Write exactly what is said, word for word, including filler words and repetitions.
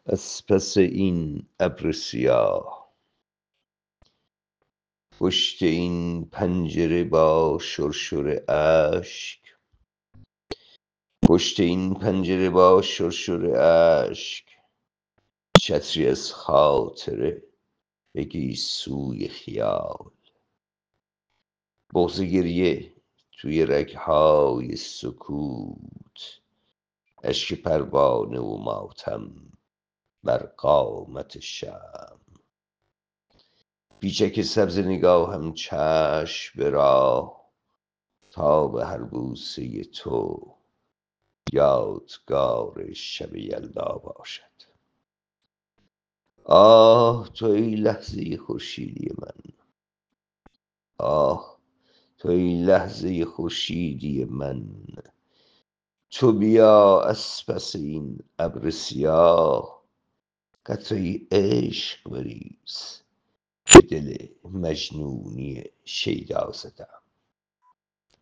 از پس این ابر سیاه، پشت این پنجره با شرشر اشک، پشت این پنجره با شرشر اشک، چتری از خاطره بگی سوی خیال. بغض گریه توی رگهای سکوت، اشک پروانه و ماتم بر قامت شمع. پیچک سبز نگاهم چشم به راه، تا به هر بوسه تو یادگار شب یلدا باشد. آه تو ای لحظه خورشیدی من، آه تو ای لحظه خورشیدی من. تو بیا از پس این ابر سیاه، قطره عشق بریز به دل مجنونی شیدا زدم.